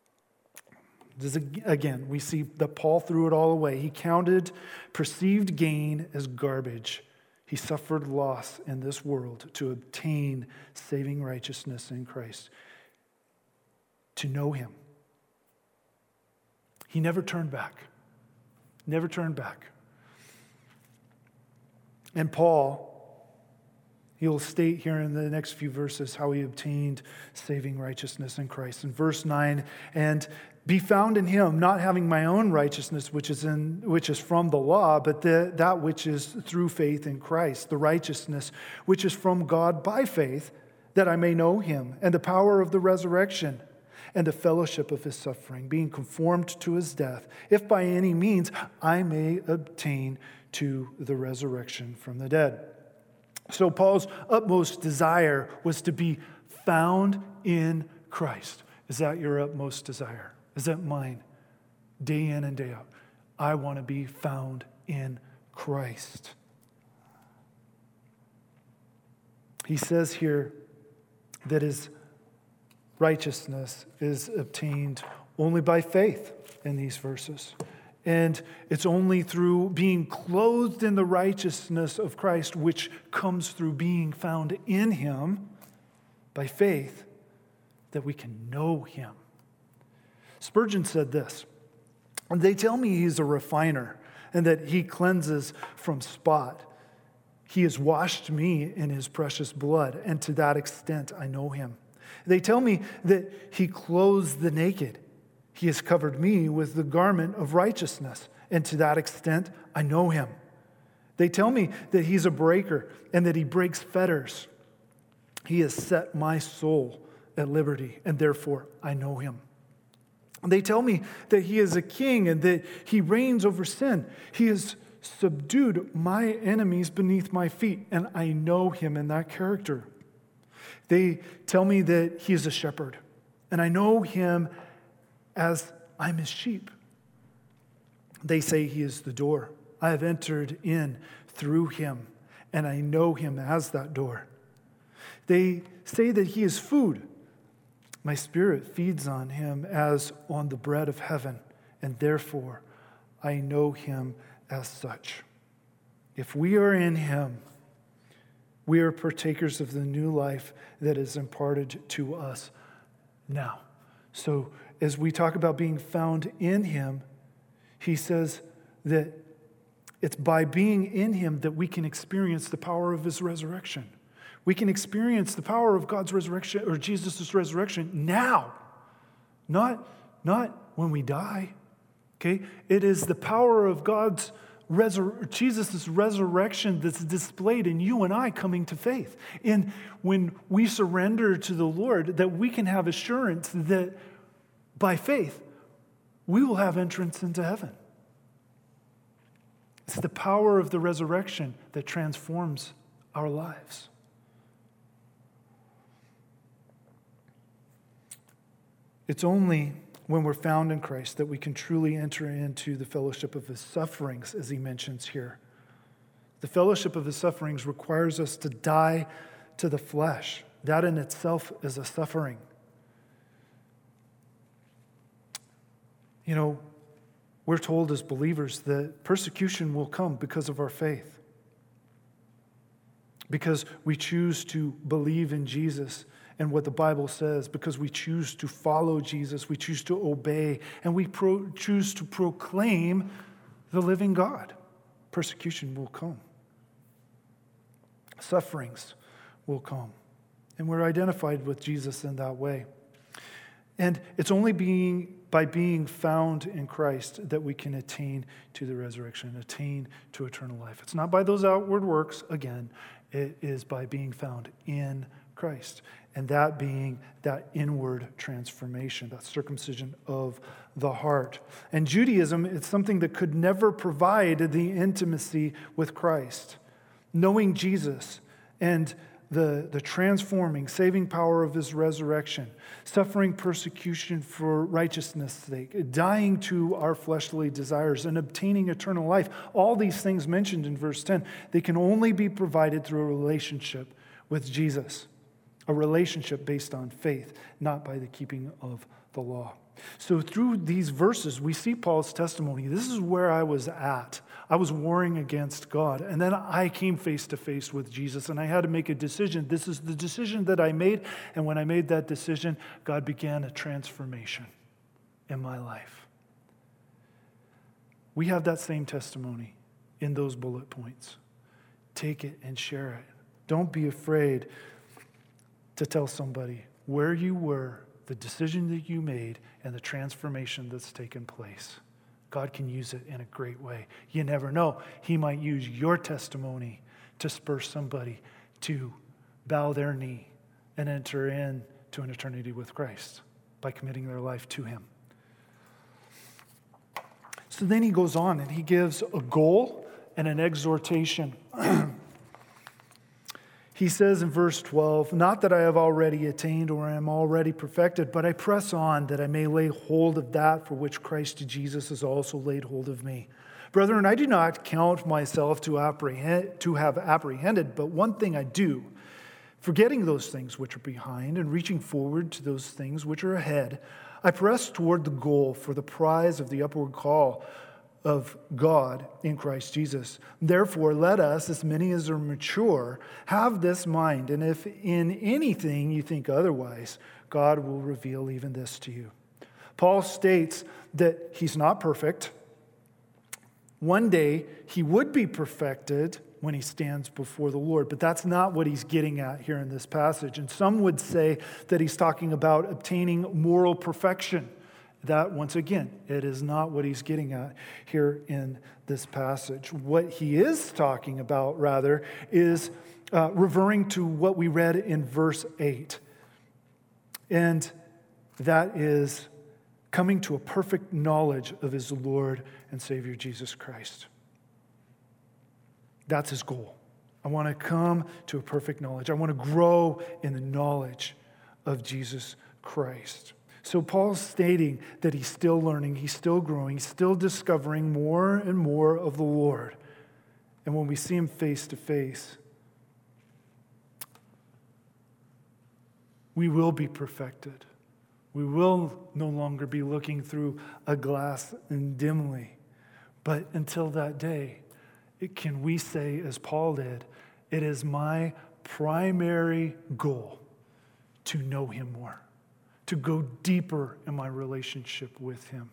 S1: Again, we see that Paul threw it all away. He counted perceived gain as garbage. He suffered loss in this world to obtain saving righteousness in Christ, to know him. He never turned back. Never turned back. And Paul, he'll state here in the next few verses how he obtained saving righteousness in Christ. In verse 9, and be found in him, not having my own righteousness, which is from the law, but that which is through faith in Christ, the righteousness which is from God by faith, that I may know him, and the power of the resurrection, and the fellowship of his suffering, being conformed to his death, if by any means I may obtain to the resurrection from the dead. So Paul's utmost desire was to be found in Christ. Is that your utmost desire? Is that mine? day in and day out. I want to be found in Christ. He says here that his righteousness is obtained only by faith in these verses. And it's only through being clothed in the righteousness of Christ, which comes through being found in him by faith, that we can know him. Spurgeon said this, "They tell me he's a refiner and that he cleanses from spot. He has washed me in his precious blood, and to that extent I know him. They tell me that he clothes the naked. He has covered me with the garment of righteousness, and to that extent I know him. They tell me that he's a breaker and that he breaks fetters. He has set my soul at liberty, and therefore I know him. They tell me that he is a king and that he reigns over sin. He has subdued my enemies beneath my feet, and I know him in that character. They tell me that he is a shepherd, and I know him as I'm his sheep. They say he is the door. I have entered in through him, and I know him as that door. They say that he is food. My spirit feeds on him as on the bread of heaven, and therefore I know him as such. If we are in him, we are partakers of the new life that is imparted to us now." So as we talk about being found in him, he says that it's by being in him that we can experience the power of his resurrection. We can experience the power of God's resurrection or Jesus' resurrection now, not when we die. Okay? It is the power of Jesus' resurrection that's displayed in you and I coming to faith. And when we surrender to the Lord, that we can have assurance that by faith, we will have entrance into heaven. It's the power of the resurrection that transforms our lives. It's only when we're found in Christ that we can truly enter into the fellowship of his sufferings, as he mentions here. The fellowship of his sufferings requires us to die to the flesh. That in itself is a suffering. You know, we're told as believers that persecution will come because of our faith. Because we choose to believe in Jesus and what the Bible says, because we choose to follow Jesus, we choose to obey, and we choose to proclaim the living God. Persecution will come. Sufferings will come. And we're identified with Jesus in that way. And it's only by being found in Christ that we can attain to the resurrection, attain to eternal life. It's not by those outward works, again, it is by being found in Christ. And that being that inward transformation, that circumcision of the heart. And Judaism, it's something that could never provide the intimacy with Christ. Knowing Jesus and the transforming, saving power of his resurrection, suffering persecution for righteousness' sake, dying to our fleshly desires, and obtaining eternal life. All these things mentioned in verse 10, they can only be provided through a relationship with Jesus. A relationship based on faith, not by the keeping of the law. So through these verses, we see Paul's testimony. This is where I was at. I was warring against God. And then I came face to face with Jesus, and I had to make a decision. This is the decision that I made. And when I made that decision, God began a transformation in my life. We have that same testimony in those bullet points. Take it and share it. Don't be afraid to tell somebody where you were, the decision that you made, and the transformation that's taken place. God can use it in a great way. You never know. He might use your testimony to spur somebody to bow their knee and enter into an eternity with Christ by committing their life to him. So then he goes on and he gives a goal and an exhortation. He says in verse 12, "Not that I have already attained or am already perfected, but I press on that I may lay hold of that for which Christ Jesus has also laid hold of me. Brethren, I do not count myself to have apprehended, but one thing I do, forgetting those things which are behind and reaching forward to those things which are ahead, I press toward the goal for the prize of the upward call of God in Christ Jesus. Therefore, let us, as many as are mature, have this mind, and if in anything you think otherwise, God will reveal even this to you." Paul states that he's not perfect. One day, he would be perfected when he stands before the Lord, but that's not what he's getting at here in this passage. And some would say that he's talking about obtaining moral perfection. That, once again, it is not what he's getting at here in this passage. What he is talking about, rather, is referring to what we read in verse 8. And that is coming to a perfect knowledge of his Lord and Savior Jesus Christ. That's his goal. I want to come to a perfect knowledge. I want to grow in the knowledge of Jesus Christ. So Paul's stating that he's still learning, he's still growing, he's still discovering more and more of the Lord. And when we see him face to face, we will be perfected. We will no longer be looking through a glass and dimly. But until that day, can we say, as Paul did, it is my primary goal to know him more, to go deeper in my relationship with him.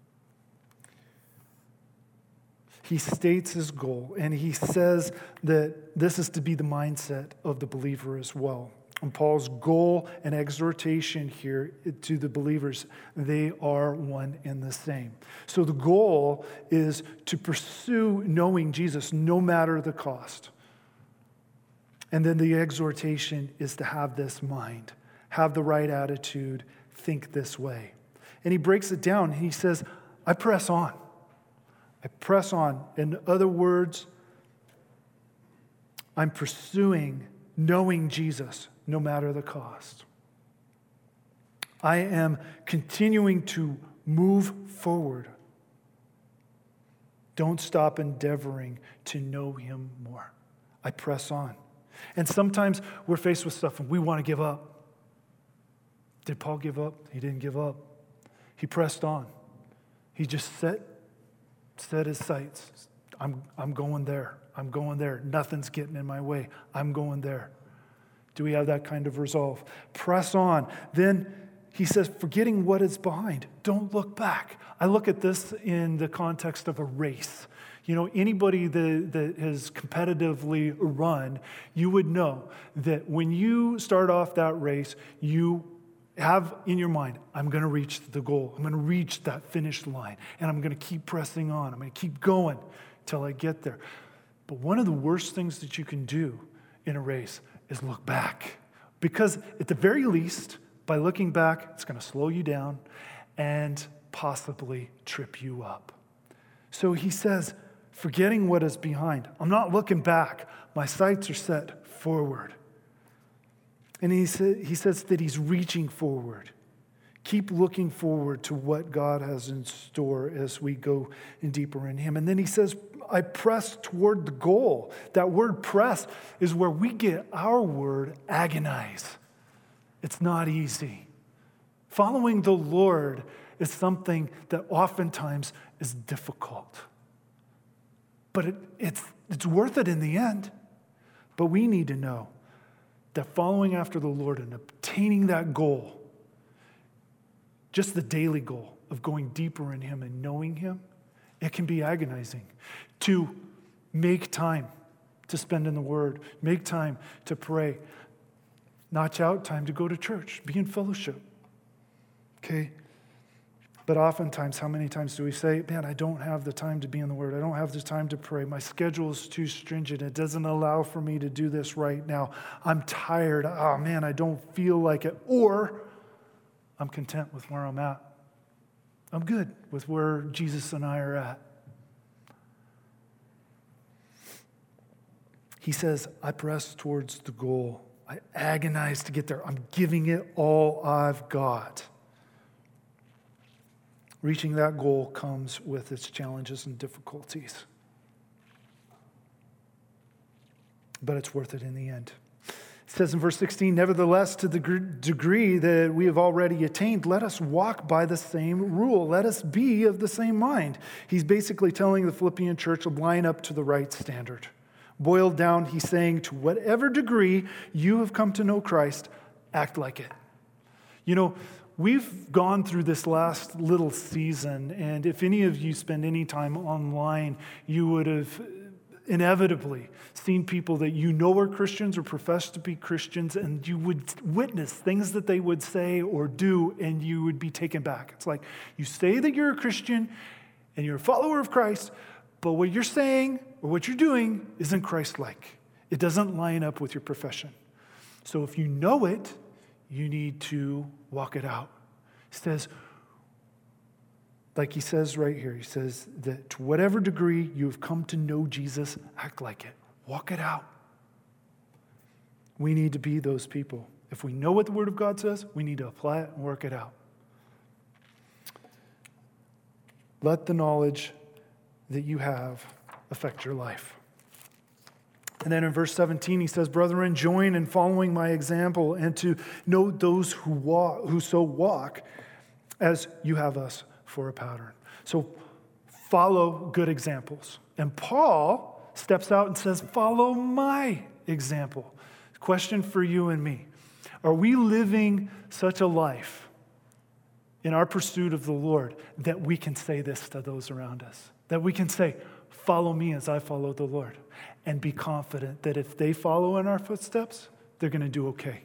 S1: He states his goal, and he says that this is to be the mindset of the believer as well. And Paul's goal and exhortation here to the believers, they are one and the same. So the goal is to pursue knowing Jesus no matter the cost. And then the exhortation is to have this mind, have the right attitude, think this way. And he breaks it down. He says, I press on. I press on. In other words, I'm pursuing knowing Jesus no matter the cost. I am continuing to move forward. Don't stop endeavoring to know him more. I press on. And sometimes we're faced with stuff and we want to give up. Did Paul give up? He didn't give up. He pressed on. He just set his sights. I'm going there. I'm going there. Nothing's getting in my way. I'm going there. Do we have that kind of resolve? Press on. Then he says, forgetting what is behind, don't look back. I look at this in the context of a race. You know, anybody that has competitively run, you would know that when you start off that race, you have in your mind, I'm going to reach the goal. I'm going to reach that finish line, and I'm going to keep pressing on. I'm going to keep going till I get there. But one of the worst things that you can do in a race is look back. Because at the very least, by looking back, it's going to slow you down and possibly trip you up. So he says, forgetting what is behind. I'm not looking back. My sights are set forward. And he says that he's reaching forward. Keep looking forward to what God has in store as we go in deeper in him. And then he says, I press toward the goal. That word press is where we get our word agonize. It's not easy. Following the Lord is something that oftentimes is difficult. But it's worth it in the end. But we need to know that following after the Lord and obtaining that goal, just the daily goal of going deeper in him and knowing him, it can be agonizing. To make time to spend in the Word, make time to pray, notch out time to go to church, be in fellowship. Okay? But oftentimes, how many times do we say, man, I don't have the time to be in the Word. I don't have the time to pray. My schedule is too stringent. It doesn't allow for me to do this right now. I'm tired. Oh, man, I don't feel like it. Or I'm content with where I'm at. I'm good with where Jesus and I are at. He says, I press towards the goal. I agonize to get there. I'm giving it all I've got. Reaching that goal comes with its challenges and difficulties. But it's worth it in the end. It says in verse 16, nevertheless, to the degree that we have already attained, let us walk by the same rule. Let us be of the same mind. He's basically telling the Philippian church to line up to the right standard. Boiled down, he's saying, to whatever degree you have come to know Christ, act like it. You know, we've gone through this last little season, and if any of you spend any time online, you would have inevitably seen people that you know are Christians or profess to be Christians, and you would witness things that they would say or do, and you would be taken back. It's like you say that you're a Christian and you're a follower of Christ, but what you're saying or what you're doing isn't Christ-like. It doesn't line up with your profession. So if you know it, you need to walk it out. He says, like he says right here, he says that to whatever degree you have come to know Jesus, act like it. Walk it out. We need to be those people. If we know what the Word of God says, we need to apply it and work it out. Let the knowledge that you have affect your life. And then in verse 17, he says, brethren, join in following my example and to know those who so walk as you have us for a pattern. So follow good examples. And Paul steps out and says, follow my example. Question for you and me. Are we living such a life in our pursuit of the Lord that we can say this to those around us? That we can say, follow me as I follow the Lord. And be confident that if they follow in our footsteps, they're going to do okay.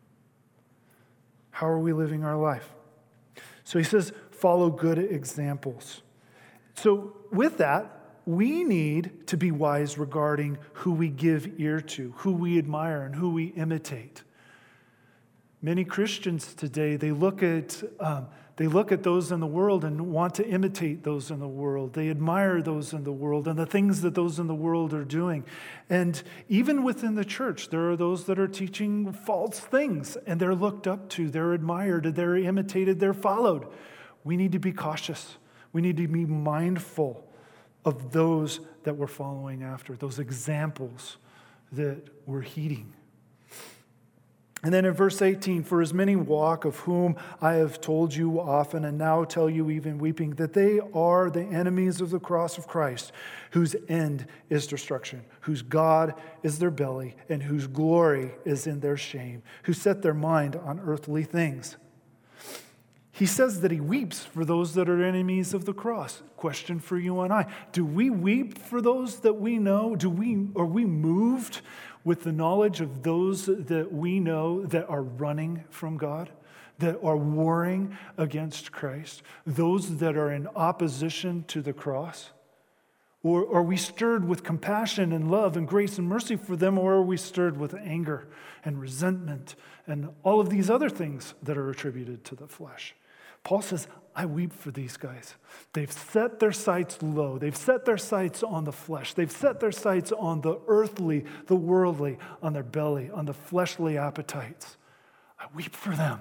S1: How are we living our life? So he says, follow good examples. So with that, we need to be wise regarding who we give ear to, who we admire, and who we imitate. Many Christians today, they look at those in the world and want to imitate those in the world. They admire those in the world and the things that those in the world are doing. And even within the church, there are those that are teaching false things, and they're looked up to, they're admired, they're imitated, they're followed. We need to be cautious. We need to be mindful of those that we're following after, those examples that we're heeding. And then in verse 18, for as many walk, of whom I have told you often and now tell you even weeping, that they are the enemies of the cross of Christ, whose end is destruction, whose God is their belly, and whose glory is in their shame, who set their mind on earthly things. He says that he weeps for those that are enemies of the cross. Question for you and I. Do we weep for those that we know? Are we moved with the knowledge of those that we know that are running from God, that are warring against Christ, those that are in opposition to the cross? Or are we stirred with compassion and love and grace and mercy for them, or are we stirred with anger and resentment and all of these other things that are attributed to the flesh? Paul says, I weep for these guys. They've set their sights low. They've set their sights on the flesh. They've set their sights on the earthly, the worldly, on their belly, on the fleshly appetites. I weep for them.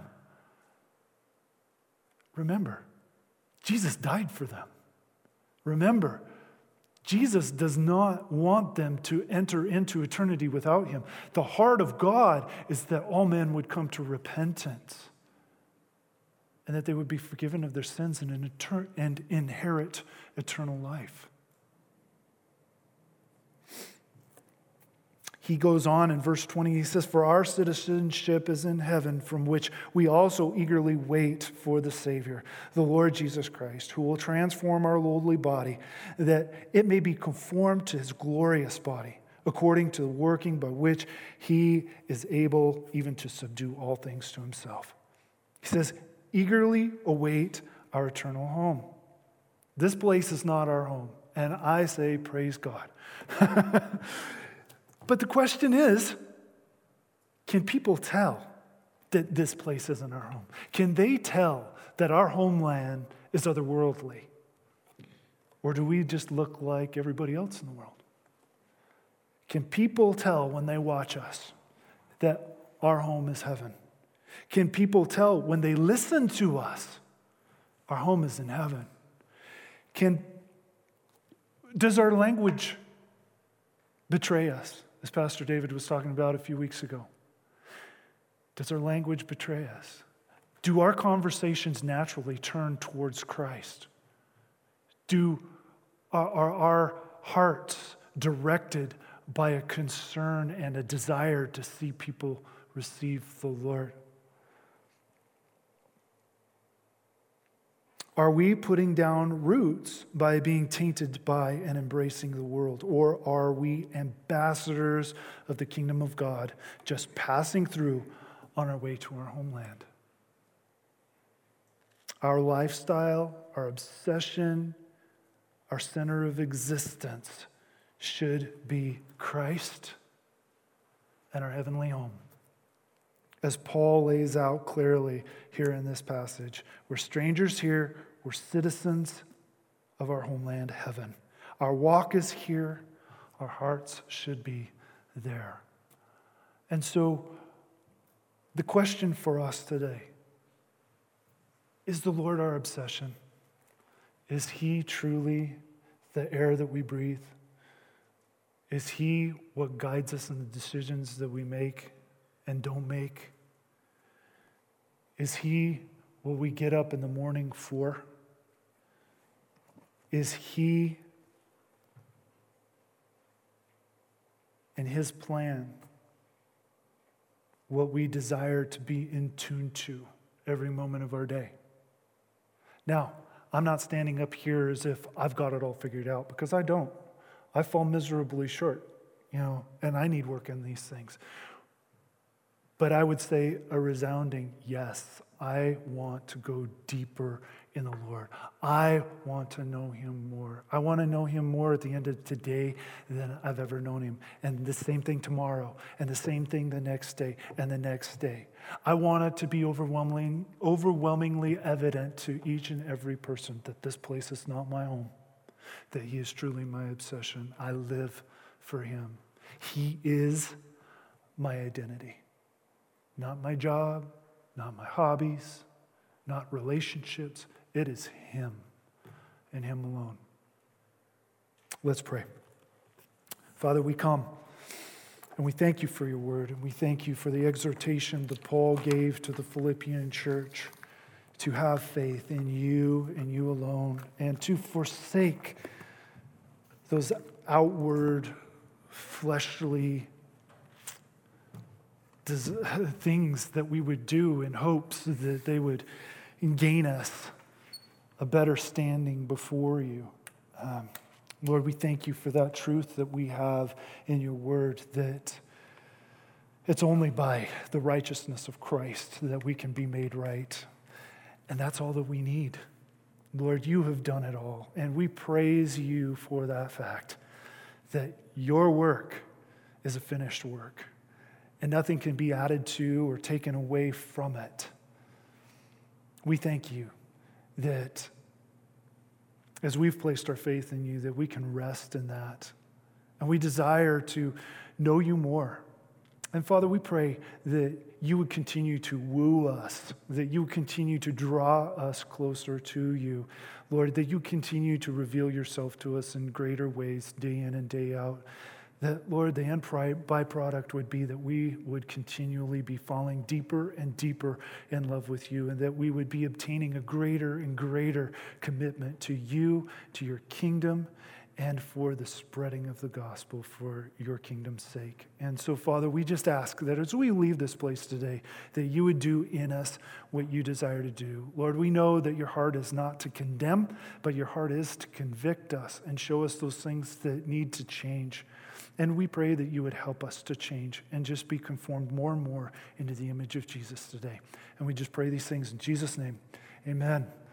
S1: Remember, Jesus died for them. Remember, Jesus does not want them to enter into eternity without him. The heart of God is that all men would come to repentance, and that they would be forgiven of their sins and inherit eternal life. He goes on in verse 20, he says, for our citizenship is in heaven, from which we also eagerly wait for the Savior, the Lord Jesus Christ, who will transform our lowly body, that it may be conformed to his glorious body, according to the working by which he is able even to subdue all things to himself. He says, eagerly await our eternal home. This place is not our home, and I say, praise God. But the question is, can people tell that this place isn't our home? Can they tell that our homeland is otherworldly? Or do we just look like everybody else in the world? Can people tell when they watch us that our home is heaven? Can people tell when they listen to us our home is in heaven? Does our language betray us, as Pastor David was talking about a few weeks ago? Does our language betray us? Do our conversations naturally turn towards Christ? Are our hearts directed by a concern and a desire to see people receive the Lord? Are we putting down roots by being tainted by and embracing the world? Or are we ambassadors of the kingdom of God, just passing through on our way to our homeland? Our lifestyle, our obsession, our center of existence should be Christ and our heavenly home. As Paul lays out clearly here in this passage, we're strangers here, we're citizens of our homeland, heaven. Our walk is here, our hearts should be there. And so, the question for us today, is the Lord our obsession? Is He truly the air that we breathe? Is He what guides us in the decisions that we make and don't make? Is He what we get up in the morning for? Is He and His plan what we desire to be in tune to every moment of our day? Now, I'm not standing up here as if I've got it all figured out, because I don't. I fall miserably short, and I need work in these things. But I would say a resounding yes. I want to go deeper in the Lord. I want to know Him more. I want to know Him more at the end of today than I've ever known Him. And the same thing tomorrow, and the same thing the next day, and the next day. I want it to be overwhelmingly evident to each and every person that this place is not my home, that He is truly my obsession. I live for Him. He is my identity. Not my job, not my hobbies, not relationships. It is Him and Him alone. Let's pray. Father, we come and we thank You for Your word, and we thank You for the exhortation that Paul gave to the Philippian church to have faith in You and You alone, and to forsake those outward, fleshly things that we would do in hopes that they would gain us a better standing before You. Lord, we thank You for that truth that we have in Your word, that it's only by the righteousness of Christ that we can be made right. And that's all that we need. Lord, You have done it all. And we praise You for that fact, that Your work is a finished work. And nothing can be added to or taken away from it. We thank You that as we've placed our faith in You, that we can rest in that. And we desire to know You more. And Father, we pray that You would continue to woo us, that You would continue to draw us closer to You. Lord, that You continue to reveal Yourself to us in greater ways day in and day out. That, Lord, the end byproduct would be that we would continually be falling deeper and deeper in love with You, and that we would be obtaining a greater and greater commitment to You, to Your kingdom, and for the spreading of the gospel for Your kingdom's sake. And so, Father, we just ask that as we leave this place today, that You would do in us what You desire to do. Lord, we know that Your heart is not to condemn, but Your heart is to convict us and show us those things that need to change. And we pray that You would help us to change and just be conformed more and more into the image of Jesus today. And we just pray these things in Jesus' name. Amen.